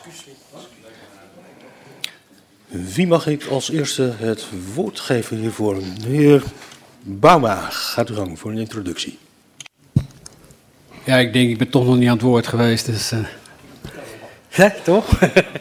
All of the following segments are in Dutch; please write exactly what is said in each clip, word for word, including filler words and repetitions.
Wie mag ik als eerste het woord geven hiervoor? De heer Bauma, gaat uw gang voor een introductie. Ja, ik denk, ik ben toch nog niet aan het woord geweest, dus... Uh... Hè, toch?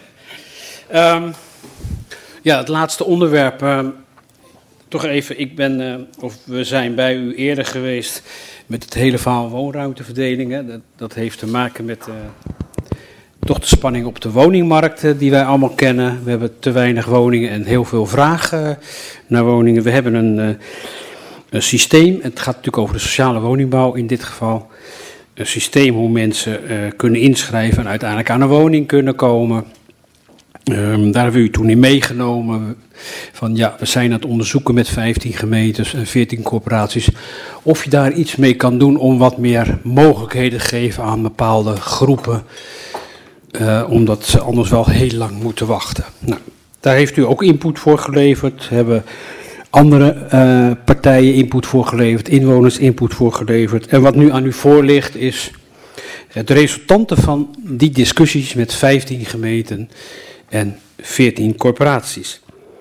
um, ja, het laatste onderwerp. Uh, toch even, ik ben, uh, of we zijn bij u eerder geweest met het hele verhaal woonruimteverdelingen. Dat, dat heeft te maken met uh, toch de spanning op de woningmarkt uh, die wij allemaal kennen. We hebben te weinig woningen en heel veel vraag uh, naar woningen. We hebben een, uh, een systeem, het gaat natuurlijk over de sociale woningbouw in dit geval... Een systeem hoe mensen uh, kunnen inschrijven en uiteindelijk aan een woning kunnen komen. Um, daar hebben we u toen in meegenomen. Van ja, we zijn aan het onderzoeken met vijftien gemeentes en veertien corporaties. Of je daar iets mee kan doen om wat meer mogelijkheden te geven aan bepaalde groepen. Uh, omdat ze anders wel heel lang moeten wachten. Nou, daar heeft u ook input voor geleverd. Hebben andere uh, partijen input voor geleverd, inwoners input voor geleverd. En wat nu aan u voor ligt is het resultante van die discussies met vijftien gemeenten en veertien corporaties.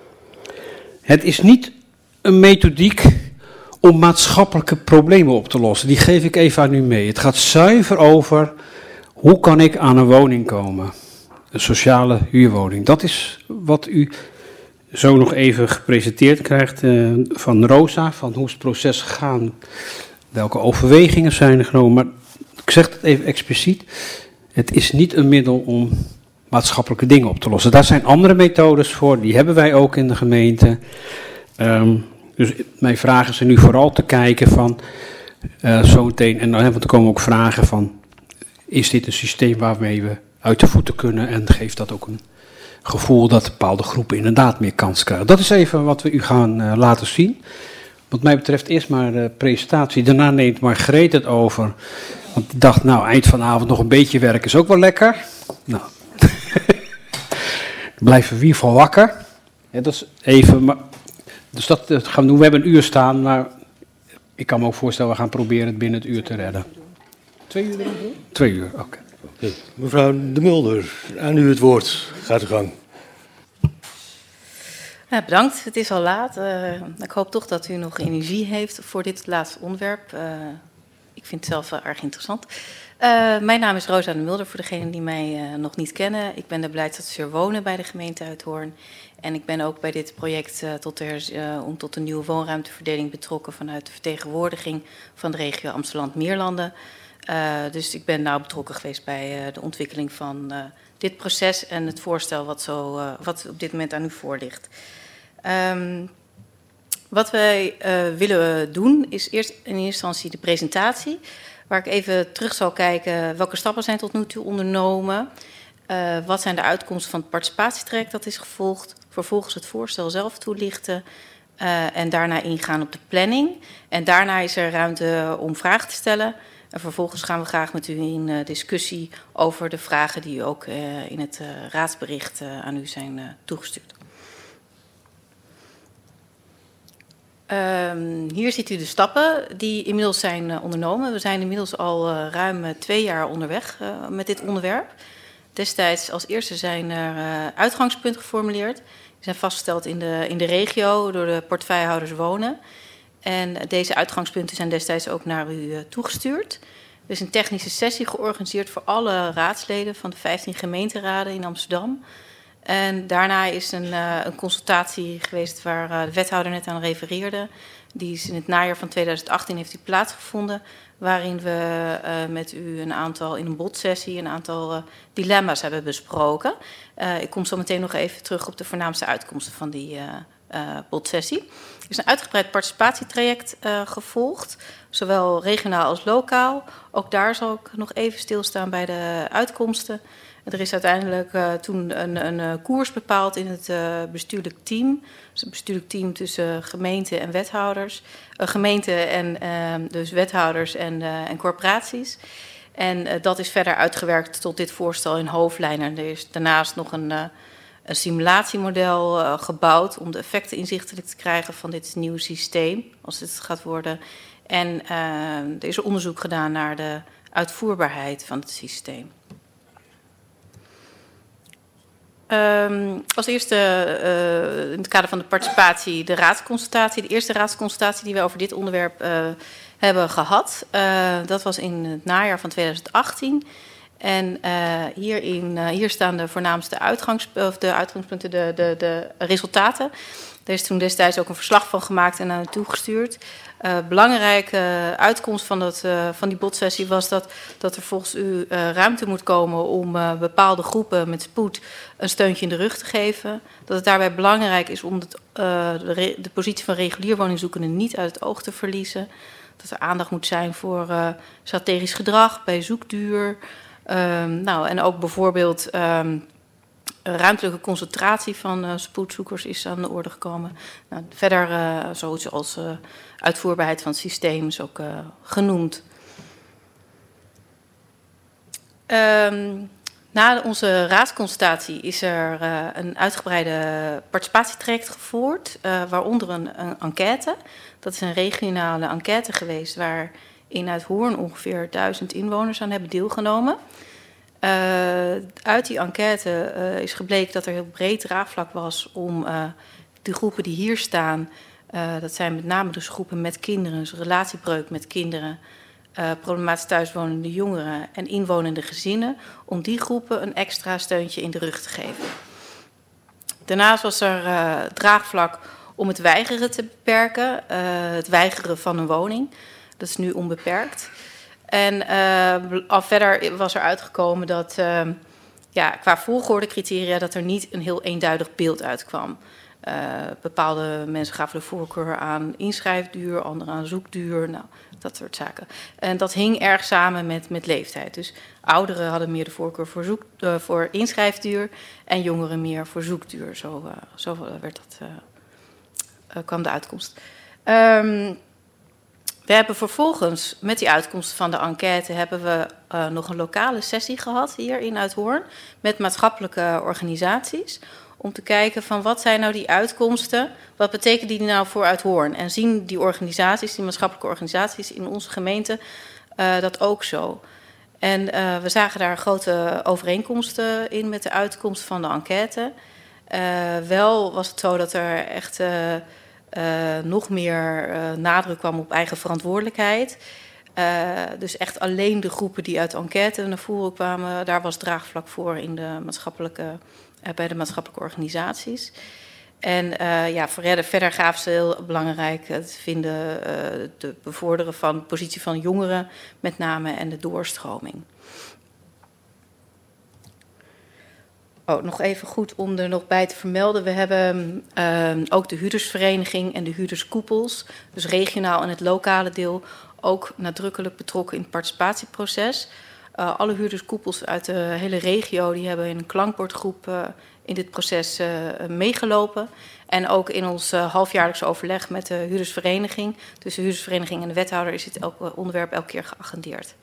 Het is niet een methodiek om maatschappelijke problemen op te lossen. Die geef ik even aan u mee. Het gaat zuiver over hoe kan ik aan een woning komen. Een sociale huurwoning. Dat is wat u zo nog even gepresenteerd krijgt uh, van Rosa, van hoe is het proces gegaan, welke overwegingen zijn er genomen. Maar ik zeg het even expliciet, het is niet een middel om maatschappelijke dingen op te lossen. Daar zijn andere methodes voor, die hebben wij ook in de gemeente. Um, dus mijn vraag is er nu vooral te kijken van, uh, zo meteen, en dan want er komen ook vragen van, is dit een systeem waarmee we uit de voeten kunnen en geeft dat ook een gevoel dat bepaalde groepen inderdaad meer kans krijgen. Dat is even wat we u gaan uh, laten zien. Wat mij betreft eerst maar de presentatie. Daarna neemt Margreet het over. Want ik dacht, nou, eind van de avond nog een beetje werken is ook wel lekker. Nou, blijven we in ieder geval wakker. Ja, dat is even, maar, dus dat, dat gaan we doen. We hebben een uur staan, maar ik kan me ook voorstellen, we gaan proberen het binnen het uur te redden. Twee uur? Twee uur, oké. Okay. Okay. Mevrouw De Mulder, aan u het woord. Gaat uw gang. Ja, bedankt, het is al laat. Uh, ik hoop toch dat u nog energie heeft voor dit laatste onderwerp. Uh, ik vind het zelf uh, erg interessant. Uh, mijn naam is Rosa De Mulder, voor degenen die mij uh, nog niet kennen. Ik ben de beleidsadviseur wonen bij de gemeente Uithoorn. En ik ben ook bij dit project uh, tot de, uh, om tot een nieuwe woonruimteverdeling betrokken vanuit de vertegenwoordiging van de regio Amsterdam-Meerlanden. Uh, dus ik ben nauw betrokken geweest bij uh, de ontwikkeling van uh, dit proces en het voorstel wat, zo, uh, wat op dit moment aan u voor ligt. Um, wat wij uh, willen doen is eerst in eerste instantie de presentatie, waar ik even terug zal kijken welke stappen zijn tot nu toe ondernomen. Uh, wat zijn de uitkomsten van het participatietraject dat is gevolgd, vervolgens het voorstel zelf toelichten. Uh, en daarna ingaan op de planning. En daarna is er ruimte om vragen te stellen. En vervolgens gaan we graag met u in uh, discussie over de vragen die ook uh, in het uh, raadsbericht uh, aan u zijn uh, toegestuurd. Um, hier ziet u de stappen die inmiddels zijn uh, ondernomen. We zijn inmiddels al uh, ruim uh, twee jaar onderweg uh, met dit onderwerp. Destijds als eerste zijn er uh, uitgangspunten geformuleerd. Die zijn vastgesteld in de, in de regio door de portefeuillehouders wonen. En deze uitgangspunten zijn destijds ook naar u uh, toegestuurd. Er is een technische sessie georganiseerd voor alle raadsleden van de vijftien gemeenteraden in Amsterdam. En daarna is een, uh, een consultatie geweest waar uh, de wethouder net aan refereerde. Die is in het najaar van tweeduizend achttien heeft die plaatsgevonden. Waarin we uh, met u een aantal, in een bodsessie, een aantal uh, dilemma's hebben besproken. Uh, ik kom zo meteen nog even terug op de voornaamste uitkomsten van die uh, uh, bodsessie. Er is een uitgebreid participatietraject uh, gevolgd, zowel regionaal als lokaal. Ook daar zal ik nog even stilstaan bij de uitkomsten. Er is uiteindelijk uh, toen een, een uh, koers bepaald in het uh, bestuurlijk team. Dus het bestuurlijk team tussen gemeente en wethouders. Uh, gemeente en uh, dus wethouders en, uh, en corporaties. En uh, dat is verder uitgewerkt tot dit voorstel in hoofdlijnen. Er is daarnaast nog een, uh, een simulatiemodel uh, gebouwd om de effecten inzichtelijk te krijgen van dit nieuwe systeem, als dit gaat worden. En uh, er is onderzoek gedaan naar de uitvoerbaarheid van het systeem. Um, als eerste uh, in het kader van de participatie de raadsconsultatie. De eerste raadsconsultatie die we over dit onderwerp uh, hebben gehad. Uh, dat was in het najaar van tweeduizend achttien. En uh, hierin, uh, hier staan de voornaamste uitgangs, of de uitgangspunten, de, de, de resultaten. Er is toen destijds ook een verslag van gemaakt en naar naartoe gestuurd. Uh, belangrijke uitkomst van, dat, uh, van die botsessie was dat, dat er volgens u uh, ruimte moet komen om uh, bepaalde groepen met spoed een steuntje in de rug te geven. Dat het daarbij belangrijk is om het, uh, de, de positie van regulier woningzoekenden niet uit het oog te verliezen. Dat er aandacht moet zijn voor uh, strategisch gedrag bij zoekduur. Um, nou, en ook bijvoorbeeld um, ruimtelijke concentratie van uh, spoedzoekers is aan de orde gekomen. Nou, verder uh, zoiets als uh, uitvoerbaarheid van het systeem is ook uh, genoemd. Um, na onze raadsconsultatie is er uh, een uitgebreide participatietraject gevoerd, uh, waaronder een, een enquête. Dat is een regionale enquête geweest waar in Uithoorn ongeveer duizend inwoners aan hebben deelgenomen. Uh, uit die enquête uh, is gebleken dat er heel breed draagvlak was om uh, de groepen die hier staan, uh, dat zijn met name dus groepen met kinderen, dus relatiebreuk met kinderen, uh, problematisch thuiswonende jongeren en inwonende gezinnen, om die groepen een extra steuntje in de rug te geven. Daarnaast was er uh, draagvlak om het weigeren te beperken, uh, het weigeren van een woning. Dat is nu onbeperkt. En uh, al verder was er uitgekomen dat uh, ja, qua volgordecriteria dat er niet een heel eenduidig beeld uitkwam. Uh, bepaalde mensen gaven de voorkeur aan inschrijfduur, anderen aan zoekduur, nou, dat soort zaken. En dat hing erg samen met, met leeftijd. Dus ouderen hadden meer de voorkeur voor, zoek, uh, voor inschrijfduur en jongeren meer voor zoekduur. Zo, uh, zo werd dat, uh, uh, kwam de uitkomst. Um, We hebben vervolgens met die uitkomst van de enquête hebben we uh, nog een lokale sessie gehad hier in Uithoorn met maatschappelijke organisaties om te kijken van wat zijn nou die uitkomsten, wat betekenen die nou voor Uithoorn en zien die organisaties, die maatschappelijke organisaties in onze gemeente uh, dat ook zo. En uh, we zagen daar grote overeenkomsten in met de uitkomst van de enquête. Uh, wel was het zo dat er echt Uh, Uh, nog meer uh, nadruk kwam op eigen verantwoordelijkheid. Uh, dus echt alleen de groepen die uit de enquête naar voren kwamen, daar was draagvlak voor in de maatschappelijke, uh, bij de maatschappelijke organisaties. En uh, ja, verder, verder gaven ze heel belangrijk het vinden, uh, de bevorderen van de positie van jongeren met name en de doorstroming. Oh, nog even goed om er nog bij te vermelden. We hebben uh, ook de huurdersvereniging en de huurderskoepels, dus regionaal en het lokale deel, ook nadrukkelijk betrokken in het participatieproces. Uh, alle huurderskoepels uit de hele regio die hebben in een klankbordgroep uh, in dit proces uh, meegelopen. En ook in ons uh, halfjaarlijks overleg met de huurdersvereniging, tussen de huurdersvereniging en de wethouder, is dit elk onderwerp elke keer geagendeerd.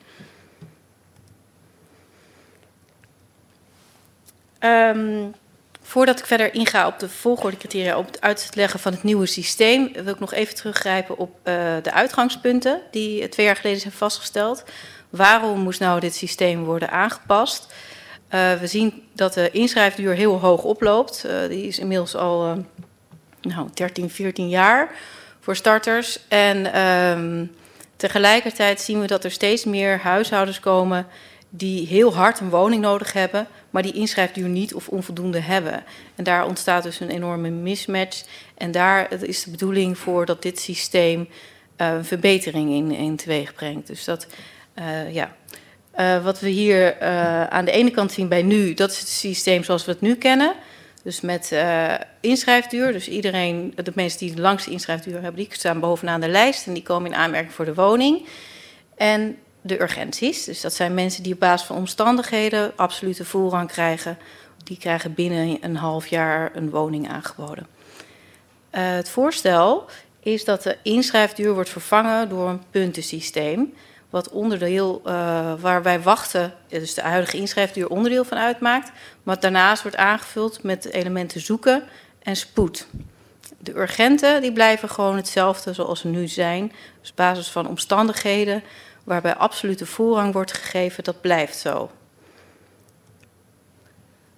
Um, voordat ik verder inga op de volgordecriteria, op het uitleggen van het nieuwe systeem, wil ik nog even teruggrijpen op uh, de uitgangspunten die twee jaar geleden zijn vastgesteld. Waarom moest nou dit systeem worden aangepast? Uh, we zien dat de inschrijfduur heel hoog oploopt. Uh, die is inmiddels al uh, nou, dertien, veertien jaar voor starters. En um, tegelijkertijd zien we dat er steeds meer huishoudens komen die heel hard een woning nodig hebben, maar die inschrijfduur niet of onvoldoende hebben. En daar ontstaat dus een enorme mismatch. En daar is de bedoeling voor dat dit systeem uh, een verbetering in, in teweeg brengt. Dus dat, uh, ja. Uh, wat we hier uh, aan de ene kant zien bij nu, dat is het systeem zoals we het nu kennen. Dus met uh, inschrijfduur. Dus iedereen, de mensen die de langste inschrijfduur hebben, die staan bovenaan de lijst en die komen in aanmerking voor de woning. En de urgenties, dus dat zijn mensen die op basis van omstandigheden absolute voorrang krijgen. Die krijgen binnen een half jaar een woning aangeboden. Uh, het voorstel is dat de inschrijfduur wordt vervangen door een puntensysteem. Wat onderdeel, uh, waar wij wachten, dus de huidige inschrijfduur onderdeel van uitmaakt. Maar daarnaast wordt aangevuld met elementen zoeken en spoed. De urgenten die blijven gewoon hetzelfde zoals ze nu zijn. Dus op basis van omstandigheden waarbij absolute voorrang wordt gegeven, dat blijft zo.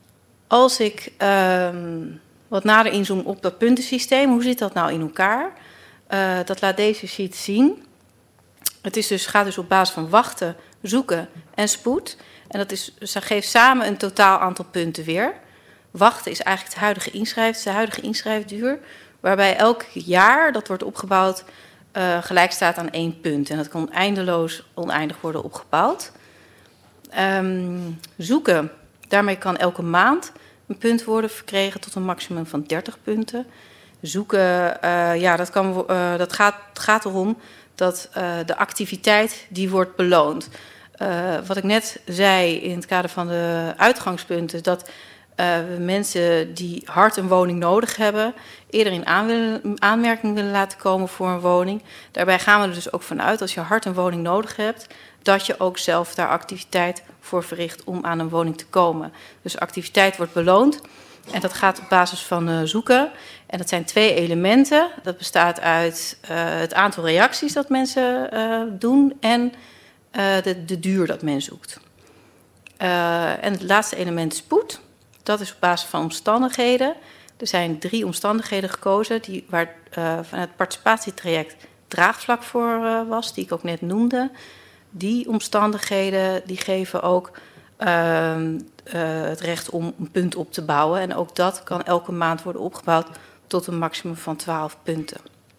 Als ik um, wat nader inzoom op dat puntensysteem, hoe zit dat nou in elkaar? Uh, dat laat deze sheet zien. Het is dus, gaat dus op basis van wachten, zoeken en spoed. En dat is, ze geeft samen een totaal aantal punten weer. Wachten is eigenlijk het huidige inschrijf, de huidige inschrijfduur, waarbij elk jaar, dat wordt opgebouwd, uh, gelijk staat aan één punt. En dat kan eindeloos oneindig worden opgebouwd. Um, zoeken, daarmee kan elke maand een punt worden verkregen tot een maximum van dertig punten. Zoeken, uh, ja, dat, kan, uh, dat gaat, gaat erom dat uh, de activiteit die wordt beloond. Uh, wat ik net zei in het kader van de uitgangspunten, dat uh, we mensen die hard een woning nodig hebben, eerder in aan willen, aanmerking willen laten komen voor een woning. Daarbij gaan we er dus ook vanuit, als je hard een woning nodig hebt, dat je ook zelf daar activiteit voor verricht om aan een woning te komen. Dus activiteit wordt beloond en dat gaat op basis van uh, zoeken. En dat zijn twee elementen. Dat bestaat uit uh, het aantal reacties dat mensen uh, doen en uh, de, de duur dat men zoekt. Uh, en het laatste element spoed. Dat is op basis van omstandigheden. Er zijn drie omstandigheden gekozen die, waar uh, van het participatietraject draagvlak voor uh, was, die ik ook net noemde. Die omstandigheden die geven ook uh, uh, het recht om een punt op te bouwen. En ook dat kan elke maand worden opgebouwd tot een maximum van twaalf punten.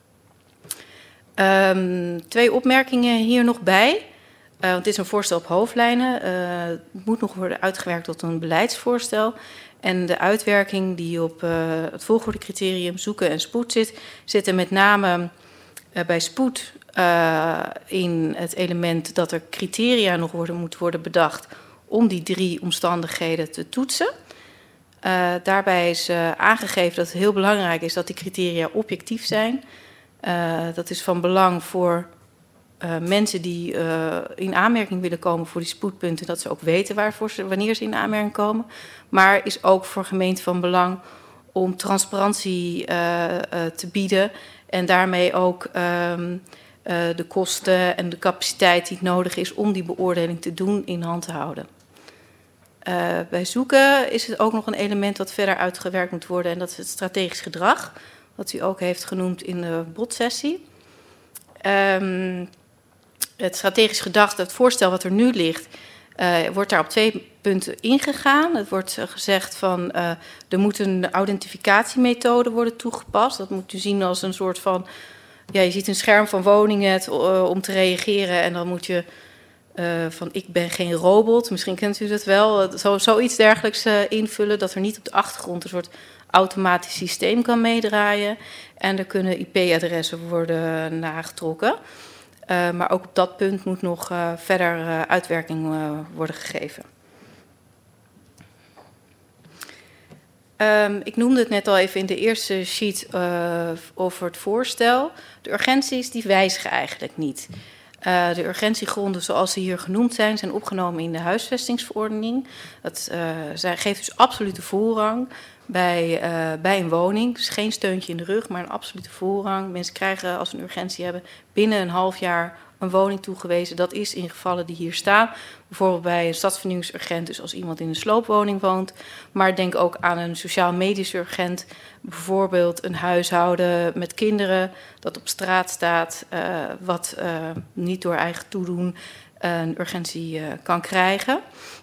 Um, twee opmerkingen hier nog bij. Uh, want het is een voorstel op hoofdlijnen. Uh, het moet nog worden uitgewerkt tot een beleidsvoorstel. En de uitwerking die op uh, het volgordecriterium zoeken en spoed zit, zit er met name uh, bij spoed uh, in het element dat er criteria nog worden, moet worden bedacht om die drie omstandigheden te toetsen. Uh, daarbij is uh, aangegeven dat het heel belangrijk is dat die criteria objectief zijn. Uh, dat is van belang voor uh, mensen die uh, in aanmerking willen komen voor die spoedpunten, dat ze ook weten waarvoor ze, wanneer ze in aanmerking komen. Maar is ook voor gemeenten van belang om transparantie uh, uh, te bieden en daarmee ook um, uh, de kosten en de capaciteit die het nodig is om die beoordeling te doen in hand te houden. Uh, bij zoeken is het ook nog een element dat verder uitgewerkt moet worden en dat is het strategisch gedrag, wat u ook heeft genoemd in de bodsessie. Um, het strategisch gedrag, het voorstel wat er nu ligt, uh, wordt daar op twee punten ingegaan. Het wordt uh, gezegd van uh, er moet een identificatiemethode worden toegepast. Dat moet u zien als een soort van, ja, je ziet een scherm van woningen uh, om te reageren en dan moet je Uh, van ik ben geen robot, misschien kent u dat wel, zo, zoiets dergelijks uh, invullen, dat er niet op de achtergrond een soort automatisch systeem kan meedraaien. En er kunnen I P-adressen worden nagetrokken. Uh, maar ook op dat punt moet nog uh, verder uh, uitwerking uh, worden gegeven. Um, ik noemde het net al even in de eerste sheet uh, over het voorstel. De urgenties die wijzigen eigenlijk niet. Uh, de urgentiegronden zoals ze hier genoemd zijn, zijn opgenomen in de huisvestingsverordening. Dat uh, zij geeft dus absolute voorrang bij, uh, bij een woning. Dus geen steuntje in de rug, maar een absolute voorrang. Mensen krijgen, als ze een urgentie hebben, binnen een half jaar een woning toegewezen. Dat is in gevallen die hier staan. Bijvoorbeeld bij een stadsvernieuwingsurgent, dus als iemand in een sloopwoning woont. Maar denk ook aan een sociaal-medisch urgent. Bijvoorbeeld een huishouden met kinderen dat op straat staat, uh, wat uh, niet door eigen toedoen uh, een urgentie uh, kan krijgen.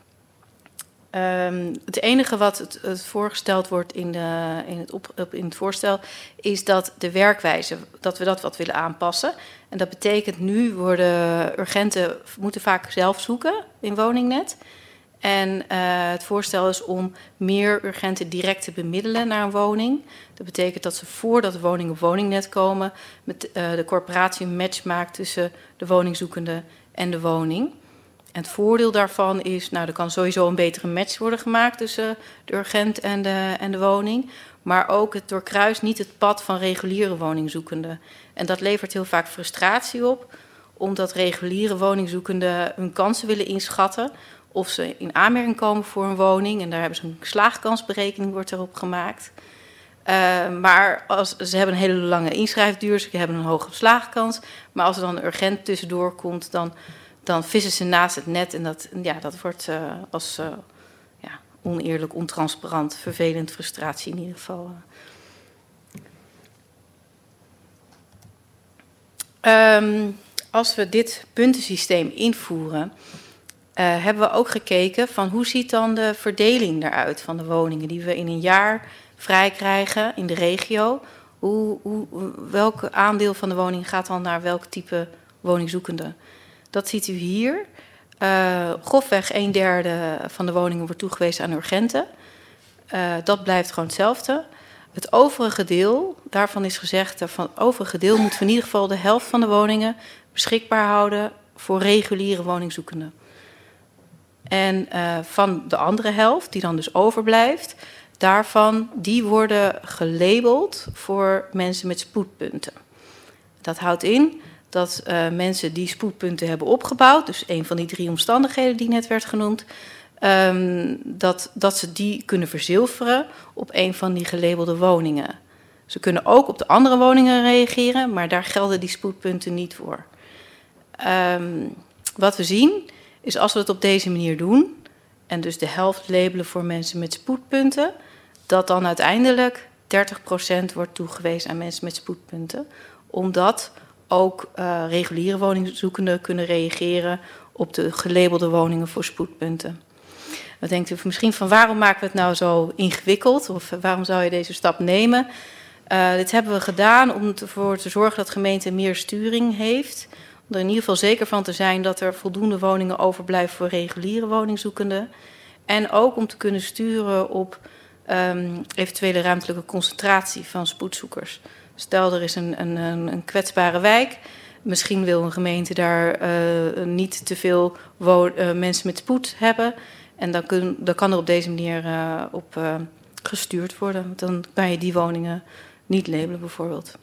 Um, het enige wat het, het voorgesteld wordt in, de, in, het op, in het voorstel is dat de werkwijze, dat we dat wat willen aanpassen. En dat betekent nu worden urgenten moeten vaak zelf zoeken in Woningnet. En uh, het voorstel is om meer urgenten direct te bemiddelen naar een woning. Dat betekent dat ze voordat de woning op Woningnet komen, met uh, de corporatie een match maakt tussen de woningzoekende en de woning. En het voordeel daarvan is, nou, er kan sowieso een betere match worden gemaakt tussen de urgent en de, en de woning. Maar ook het doorkruist niet het pad van reguliere woningzoekenden. En dat levert heel vaak frustratie op, omdat reguliere woningzoekenden hun kansen willen inschatten. Of ze in aanmerking komen voor een woning. En daar hebben ze een slaagkansberekening wordt erop gemaakt. Uh, maar als, ze hebben een hele lange inschrijfduur, ze hebben een hoge slaagkans. Maar als er dan een urgent tussendoor komt, dan, dan vissen ze naast het net. En dat, ja, dat wordt uh, als, uh, ja, oneerlijk, ontransparant, vervelend, frustratie in ieder geval. Um, als we dit puntensysteem invoeren, uh, hebben we ook gekeken van hoe ziet dan de verdeling eruit van de woningen die we in een jaar vrij krijgen in de regio. Hoe, hoe, welk aandeel van de woning gaat dan naar welk type woningzoekende? Dat ziet u hier. Uh, grofweg een derde van de woningen wordt toegewezen aan urgenten. Uh, dat blijft gewoon hetzelfde. Het overige deel, daarvan is gezegd, van het overige deel moeten we in ieder geval de helft van de woningen beschikbaar houden voor reguliere woningzoekenden. En uh, van de andere helft, die dan dus overblijft, daarvan, die worden gelabeld voor mensen met spoedpunten. Dat houdt in dat uh, mensen die spoedpunten hebben opgebouwd, dus een van die drie omstandigheden die net werd genoemd, um, dat, dat ze die kunnen verzilveren op een van die gelabelde woningen. Ze kunnen ook op de andere woningen reageren, maar daar gelden die spoedpunten niet voor. Um, wat we zien is als we het op deze manier doen, en dus de helft labelen voor mensen met spoedpunten, dat dan uiteindelijk dertig procent wordt toegewezen aan mensen met spoedpunten, omdat ook uh, reguliere woningzoekenden kunnen reageren op de gelabelde woningen voor spoedpunten. Dan denkt u misschien van waarom maken we het nou zo ingewikkeld? Of waarom zou je deze stap nemen? Uh, dit hebben we gedaan om ervoor te zorgen dat de gemeente meer sturing heeft. Om er in ieder geval zeker van te zijn dat er voldoende woningen overblijven voor reguliere woningzoekenden. En ook om te kunnen sturen op um, eventuele ruimtelijke concentratie van spoedzoekers. Stel, er is een, een, een kwetsbare wijk. Misschien wil een gemeente daar uh, niet te veel wo- uh, mensen met spoed hebben. En dan, kun, dan kan er op deze manier uh, op uh, gestuurd worden. Want dan kan je die woningen niet labelen bijvoorbeeld.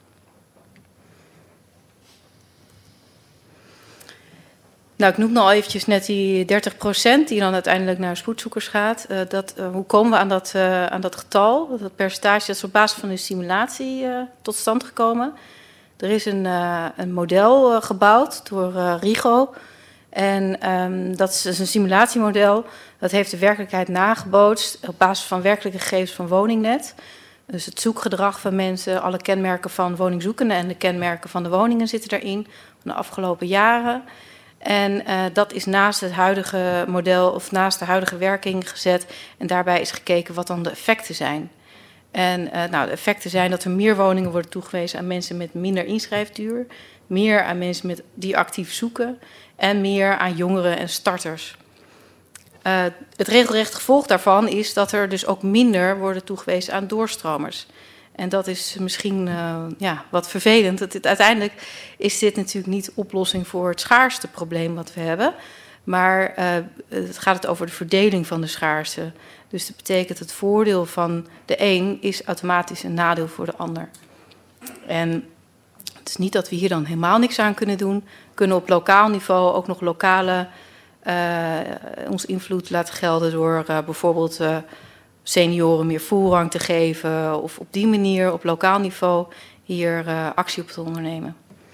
Nou, ik noemde al eventjes net die dertig procent die dan uiteindelijk naar spoedzoekers gaat. Uh, dat, uh, hoe komen we aan dat, uh, aan dat getal? Dat percentage dat is op basis van een simulatie uh, tot stand gekomen. Er is een, uh, een model uh, gebouwd door uh, RIGO. En um, dat is dus een simulatiemodel. Dat heeft de werkelijkheid nagebootst op basis van werkelijke gegevens van Woningnet. Dus het zoekgedrag van mensen, alle kenmerken van woningzoekenden en de kenmerken van de woningen zitten daarin van de afgelopen jaren. En uh, dat is naast het huidige model of naast de huidige werking gezet. En daarbij is gekeken wat dan de effecten zijn. En uh, nou, de effecten zijn dat er meer woningen worden toegewezen aan mensen met minder inschrijfduur. Meer aan mensen met, die actief zoeken. En meer aan jongeren en starters. Uh, het regelrecht gevolg daarvan is dat er dus ook minder worden toegewezen aan doorstromers. En dat is misschien uh, ja, wat vervelend. Dat dit, uiteindelijk is dit natuurlijk niet de oplossing voor het schaarste probleem wat we hebben. Maar uh, het gaat het over de verdeling van de schaarste. Dus dat betekent het voordeel van de een is automatisch een nadeel voor de ander. En het is niet dat we hier dan helemaal niks aan kunnen doen. We kunnen op lokaal niveau ook nog lokale uh, ons invloed laten gelden door uh, bijvoorbeeld Uh, senioren meer voorrang te geven of op die manier op lokaal niveau hier uh, actie op te ondernemen.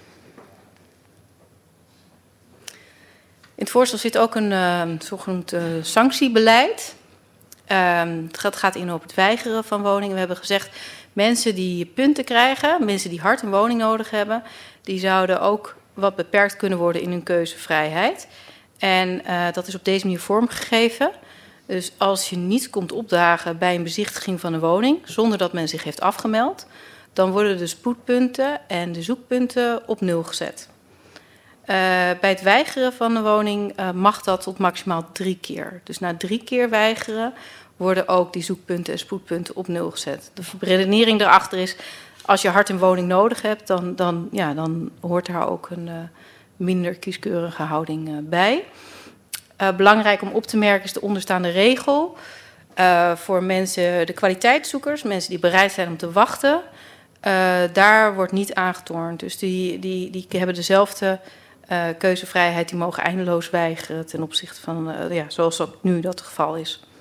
In het voorstel zit ook een uh, zogenaamd uh, sanctiebeleid. Um, het gaat in op het weigeren van woningen. We hebben gezegd, mensen die punten krijgen, mensen die hard een woning nodig hebben, die zouden ook wat beperkt kunnen worden in hun keuzevrijheid. En uh, dat is op deze manier vormgegeven. Dus als je niet komt opdagen bij een bezichtiging van een woning, zonder dat men zich heeft afgemeld, dan worden de spoedpunten en de zoekpunten op nul gezet. Uh, bij het weigeren van een woning uh, mag dat tot maximaal drie keer. Dus na drie keer weigeren worden ook die zoekpunten en spoedpunten op nul gezet. De redenering daarachter is, als je hard een woning nodig hebt, dan, dan, ja, dan hoort daar ook een uh, minder kieskeurige houding uh, bij. Uh, belangrijk om op te merken is de onderstaande regel. Uh, voor mensen, de kwaliteitszoekers, mensen die bereid zijn om te wachten, uh, daar wordt niet aangetornd. Dus die, die, die hebben dezelfde uh, keuzevrijheid, die mogen eindeloos weigeren ten opzichte van, uh, ja, zoals ook nu dat het geval is.